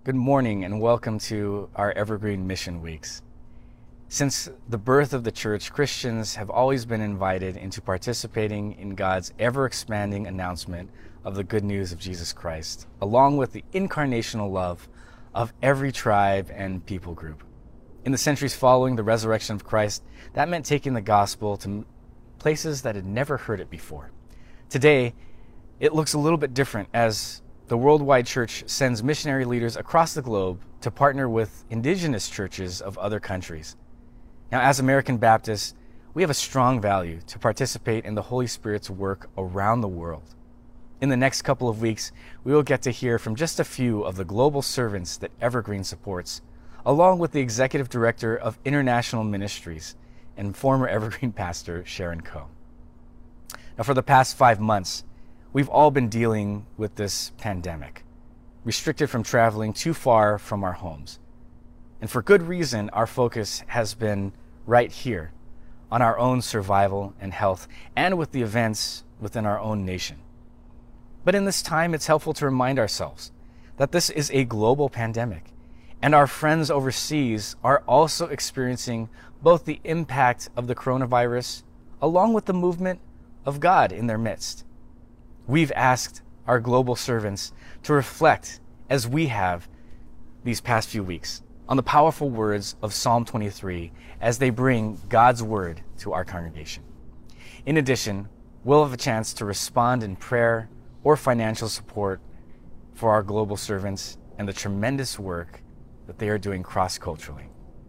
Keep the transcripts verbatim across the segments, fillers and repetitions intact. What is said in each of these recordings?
Good morning and welcome to our Evergreen Mission Weeks. Since the birth of the church, Christians have always been invited into participating in God's ever-expanding announcement of the good news of Jesus Christ, along with the incarnational love of every tribe and people group. In the centuries following the resurrection of Christ, that meant taking the gospel to places that had never heard it before. Today, it looks a little bit different as the worldwide church sends missionary leaders across the globe to partner with indigenous churches of other countries. Now, as American Baptists, we have a strong value to participate in the Holy Spirit's work around the world. In the next couple of weeks, we will get to hear from just a few of the global servants that Evergreen supports, along with the Executive Director of International Ministries and former Evergreen pastor Sharon Coe. Now, for the past five months, we've all been dealing with this pandemic, restricted from traveling too far from our homes. And for good reason, our focus has been right here on our own survival and health, and with the events within our own nation. But in this time, it's helpful to remind ourselves that this is a global pandemic, and our friends overseas are also experiencing both the impact of the coronavirus along with the movement of God in their midst. We've asked our global servants to reflect, as we have these past few weeks, on the powerful words of Psalm twenty-three as they bring God's word to our congregation. In addition, we'll have a chance to respond in prayer or financial support for our global servants and the tremendous work that they are doing cross-culturally.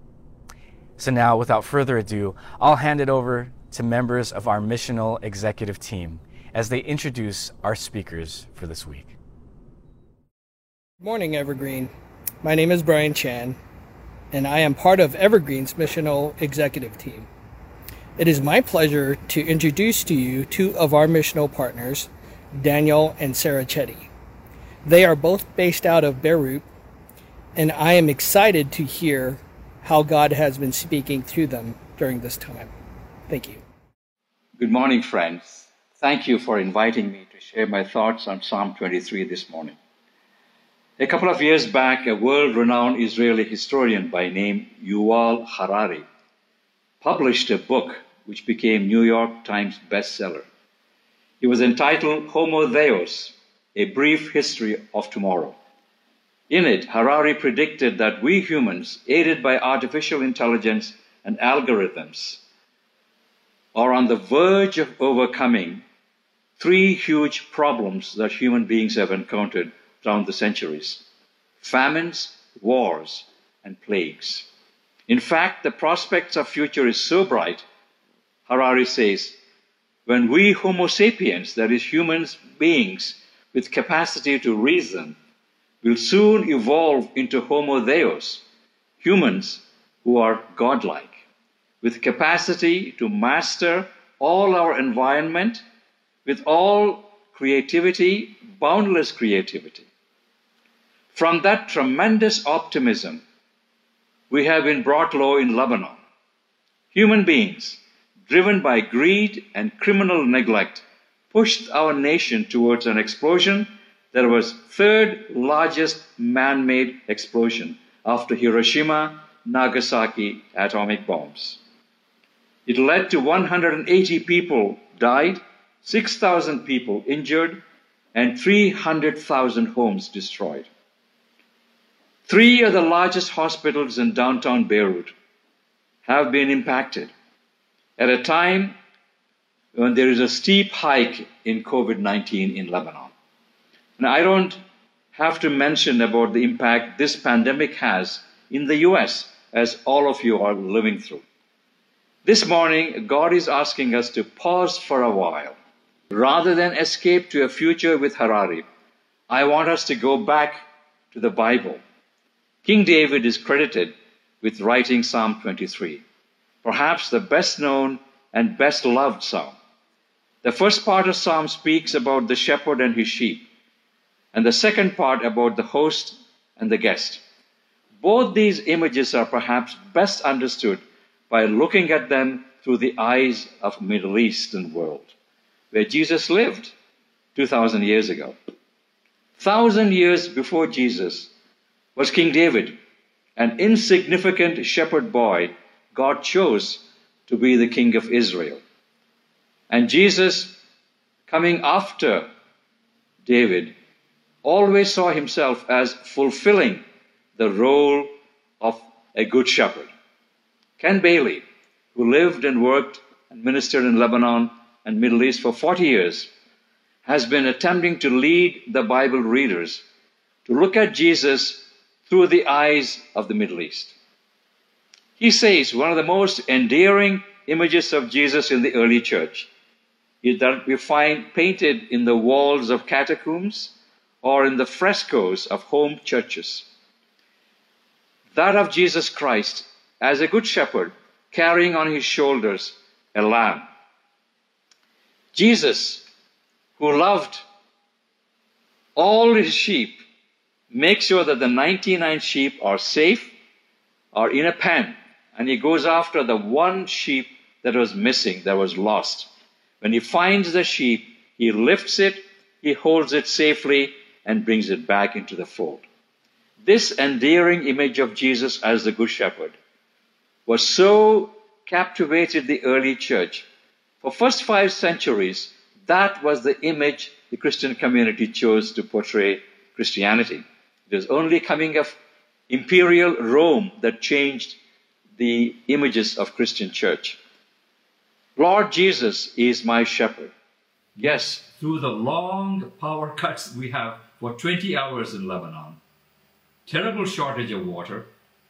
So now, without further ado, I'll hand it over to members of our missional executive team as they introduce our speakers for this week. Good morning, Evergreen. My name is Brian Chan, and I am part of Evergreen's missional executive team. It is my pleasure to introduce to you two of our missional partners, Daniel and Sarah Chetty. They are both based out of Beirut, and I am excited to hear how God has been speaking through them during this time. Thank you. Good morning, friends. Thank you for inviting me to share my thoughts on Psalm twenty-three this morning. A couple of years back, a world-renowned Israeli historian by name Yuval Harari published a book which became New York Times bestseller. It was entitled Homo Deus, A Brief History of Tomorrow. In it, Harari predicted that we humans, aided by artificial intelligence and algorithms, are on the verge of overcoming three huge problems that human beings have encountered down the centuries: famines, wars, and plagues. In fact, the prospects of future is so bright, Harari says, when we Homo sapiens, that is humans beings with capacity to reason, will soon evolve into Homo Deus, humans who are godlike, with capacity to master all our environment, with all creativity, boundless creativity. From that tremendous optimism, we have been brought low in Lebanon. Human beings, driven by greed and criminal neglect, pushed our nation towards an explosion that was third largest man-made explosion after Hiroshima, Nagasaki atomic bombs. It led to one hundred eighty people died, six thousand people injured, and three hundred thousand homes destroyed. Three of the largest hospitals in downtown Beirut have been impacted at a time when there is a steep hike in COVID nineteen in Lebanon. And I don't have to mention about the impact this pandemic has in the U S, as all of you are living through. This morning, God is asking us to pause for a while. Rather than escape to a future with Harari, I want us to go back to the Bible. King David is credited with writing Psalm twenty-three, perhaps the best known and best loved psalm. The first part of Psalm speaks about the shepherd and his sheep, and the second part about the host and the guest. Both these images are perhaps best understood by looking at them through the eyes of the Middle Eastern world, where Jesus lived two thousand years ago. Thousand years before Jesus, was King David, an insignificant shepherd boy God chose to be the king of Israel. And Jesus, coming after David, always saw himself as fulfilling the role of a good shepherd. Ken Bailey, who lived and worked and ministered in Lebanon and Middle East for forty years, has been attempting to lead the Bible readers to look at Jesus through the eyes of the Middle East. He says one of the most endearing images of Jesus in the early church is that we find painted in the walls of catacombs or in the frescoes of home churches. That of Jesus Christ as a good shepherd carrying on his shoulders a lamb. Jesus, who loved all his sheep, makes sure that the ninety-nine sheep are safe, are in a pen, and he goes after the one sheep that was missing, that was lost. When he finds the sheep, he lifts it, he holds it safely, and brings it back into the fold. This endearing image of Jesus as the Good Shepherd was so captivated the early church. For first five centuries, that was the image the Christian community chose to portray Christianity. It was only coming of imperial Rome that changed the images of Christian church. Lord Jesus is my shepherd. Yes, through the long power cuts we have for twenty hours in Lebanon, terrible shortage of water,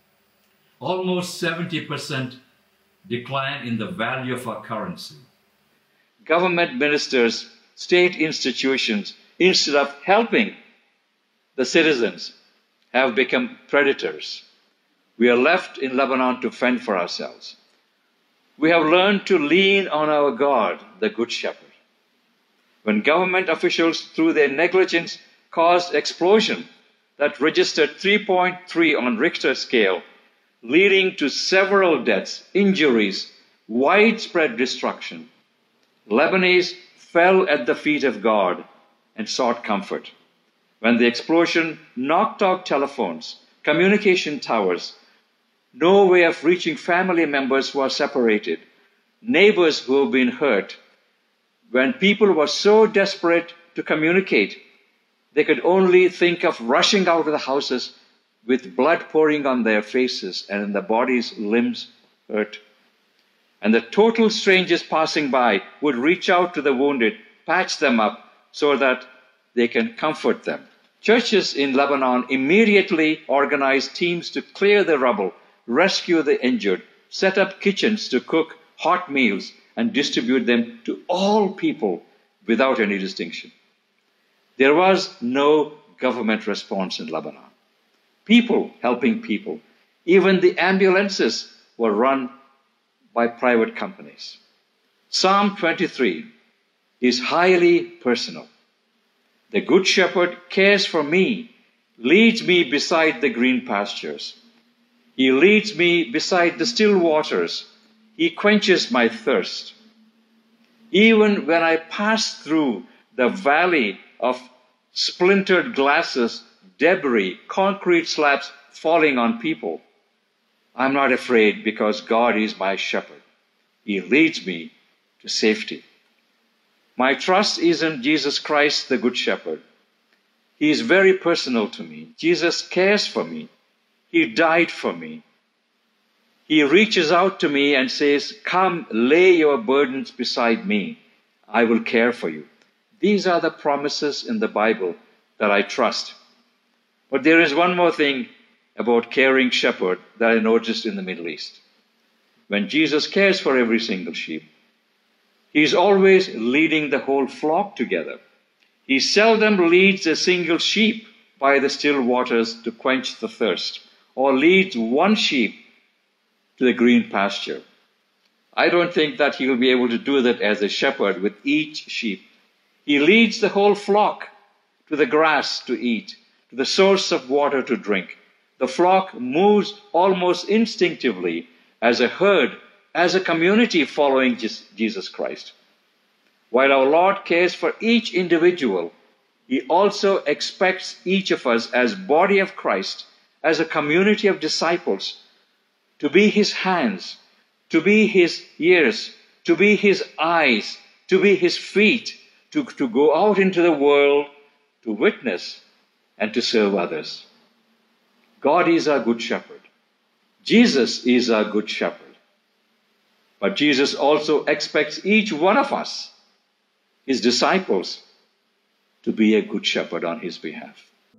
almost seventy percent decline in the value of our currency. Government ministers, state institutions, instead of helping the citizens, have become predators. We are left in Lebanon to fend for ourselves. We have learned to lean on our God, the Good Shepherd. When government officials, through their negligence, caused explosion that registered three point three on Richter scale, leading to several deaths, injuries, widespread destruction, Lebanese fell at the feet of God and sought comfort. When the explosion knocked out telephones, communication towers, no way of reaching family members who are separated, neighbors who have been hurt, when people were so desperate to communicate, they could only think of rushing out of the houses with blood pouring on their faces and in their bodies, limbs hurt. And the total strangers passing by would reach out to the wounded, patch them up so that they can comfort them. Churches in Lebanon immediately organized teams to clear the rubble, rescue the injured, set up kitchens to cook hot meals and distribute them to all people without any distinction. There was no government response in Lebanon. People helping people. Even the ambulances were run by private companies. Psalm twenty-three is highly personal. The Good Shepherd cares for me, leads me beside the green pastures. He leads me beside the still waters. He quenches my thirst. Even when I pass through the valley of splintered glasses, debris, concrete slabs falling on people, I'm not afraid because God is my shepherd. He leads me to safety. My trust is in Jesus Christ, the Good Shepherd. He is very personal to me. Jesus cares for me. He died for me. He reaches out to me and says, come, lay your burdens beside me. I will care for you. These are the promises in the Bible that I trust. But there is one more thing about caring shepherd that I noticed in the Middle East. When Jesus cares for every single sheep, he's always leading the whole flock together. He seldom leads a single sheep by the still waters to quench the thirst, or leads one sheep to the green pasture. I don't think that he will be able to do that as a shepherd with each sheep. He leads the whole flock to the grass to eat, to the source of water to drink. The flock moves almost instinctively as a herd, as a community following Jesus Christ. While our Lord cares for each individual, he also expects each of us as body of Christ, as a community of disciples, to be his hands, to be his ears, to be his eyes, to be his feet, to, to go out into the world to witness and to serve others. God is our good shepherd. Jesus is our good shepherd. But Jesus also expects each one of us, his disciples, to be a good shepherd on his behalf.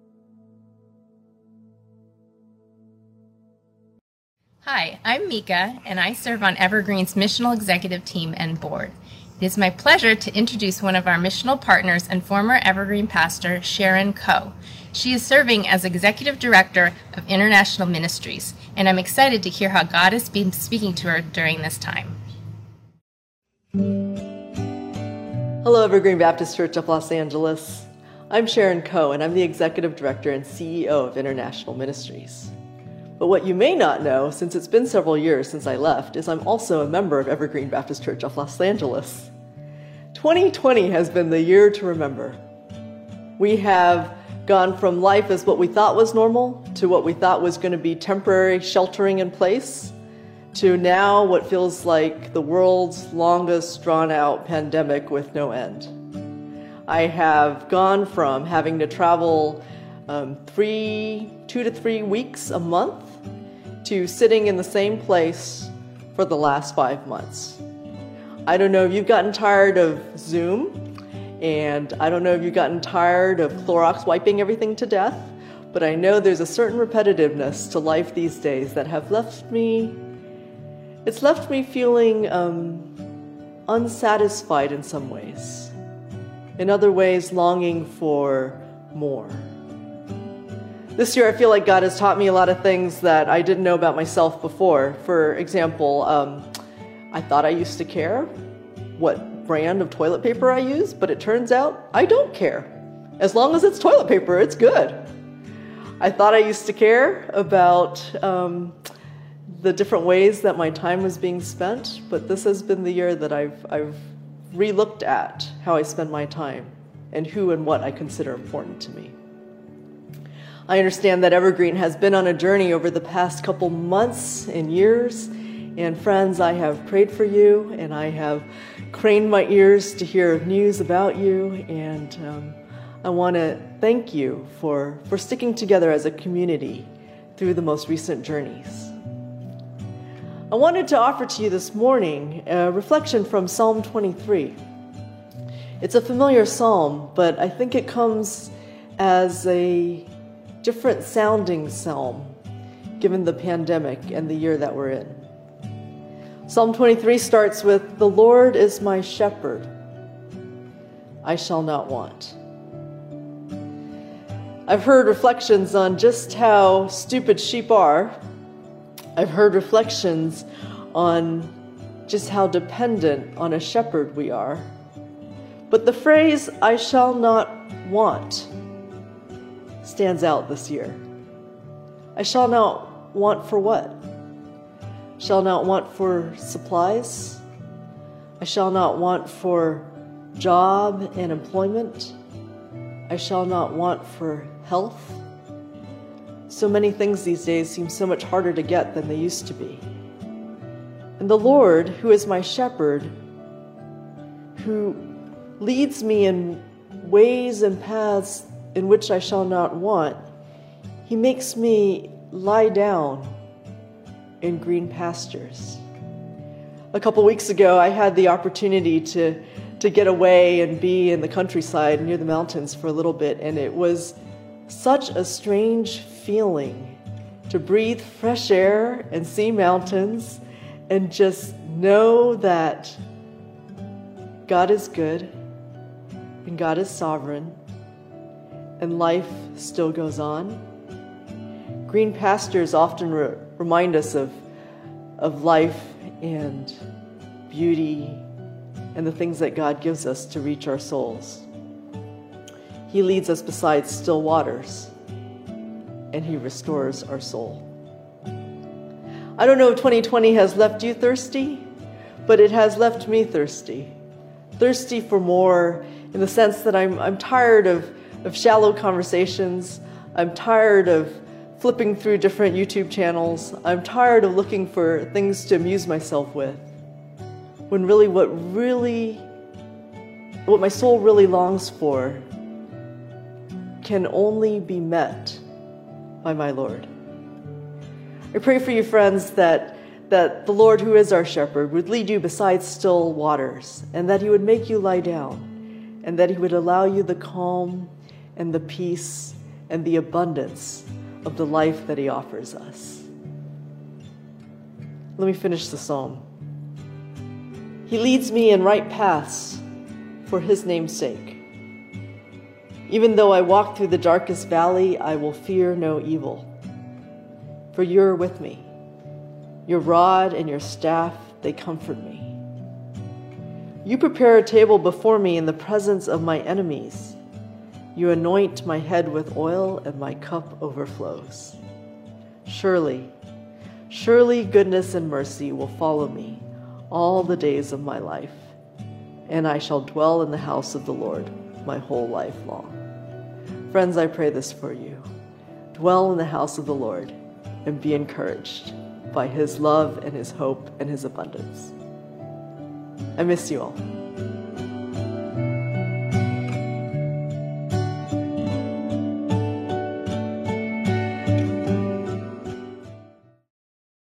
Hi, I'm Mika, and I serve on Evergreen's missional executive team and board. It is my pleasure to introduce one of our missional partners and former Evergreen pastor, Sharon Coe. She is serving as Executive Director of International Ministries, and I'm excited to hear how God has been speaking to her during this time. Hello, Evergreen Baptist Church of Los Angeles. I'm Sharon Coe, and I'm the Executive Director and C E O of International Ministries. But what you may not know, since it's been several years since I left, is I'm also a member of Evergreen Baptist Church of Los Angeles. twenty twenty has been the year to remember. We have gone from life as what we thought was normal to what we thought was going to be temporary sheltering in place to now what feels like the world's longest drawn-out pandemic with no end. I have gone from having to travel um, three, two to three weeks a month to sitting in the same place for the last five months. I don't know if you've gotten tired of Zoom, and I don't know if you've gotten tired of Clorox wiping everything to death, but I know there's a certain repetitiveness to life these days that have left me, it's left me feeling um, unsatisfied in some ways. In other ways, longing for more. This year, I feel like God has taught me a lot of things that I didn't know about myself before. For example, um, I thought I used to care what brand of toilet paper I use, but it turns out I don't care. As long as it's toilet paper, it's good. I thought I used to care about um, the different ways that my time was being spent, but this has been the year that I've, I've re-looked at how I spend my time and who and what I consider important to me. I understand that Evergreen has been on a journey over the past couple months and years, and friends, I have prayed for you, and I have craned my ears to hear news about you, and um, I want to thank you for, for sticking together as a community through the most recent journeys. I wanted to offer to you this morning a reflection from Psalm twenty-three. It's a familiar psalm, but I think it comes as a different sounding psalm given the pandemic and the year that we're in. Psalm twenty-three starts with, "The Lord is my shepherd, I shall not want." I've heard reflections on just how stupid sheep are. I've heard reflections on just how dependent on a shepherd we are. But the phrase, "I shall not want," stands out this year. I shall not want for what? Shall not want for supplies. I shall not want for job and employment. I shall not want for health. So many things these days seem so much harder to get than they used to be. And the Lord, who is my shepherd, who leads me in ways and paths in which I shall not want, he makes me lie down in green pastures. A couple weeks ago, I had the opportunity to, to get away and be in the countryside near the mountains for a little bit, and it was such a strange feeling to breathe fresh air and see mountains and just know that God is good and God is sovereign and life still goes on. Green pastures often re- remind us of, of life and beauty and the things that God gives us to reach our souls. He leads us beside still waters, and he restores our soul. I don't know if twenty twenty has left you thirsty, but it has left me thirsty. Thirsty for more in the sense that I'm, I'm tired of, of shallow conversations. I'm tired of flipping through different YouTube channels. I'm tired of looking for things to amuse myself with, when really what really, what my soul really longs for can only be met by my Lord. I pray for you, friends, that, that the Lord, who is our shepherd, would lead you beside still waters, and that he would make you lie down, and that he would allow you the calm and the peace and the abundance of the life that he offers us. Let me finish the psalm. He leads me in right paths for his name's sake. Even though I walk through the darkest valley, I will fear no evil, for you're with me. Your rod and your staff, they comfort me. You prepare a table before me in the presence of my enemies. You anoint my head with oil, and my cup overflows. Surely, surely goodness and mercy will follow me all the days of my life, and I shall dwell in the house of the Lord my whole life long. Friends, I pray this for you. Dwell in the house of the Lord and be encouraged by his love and his hope and his abundance. I miss you all.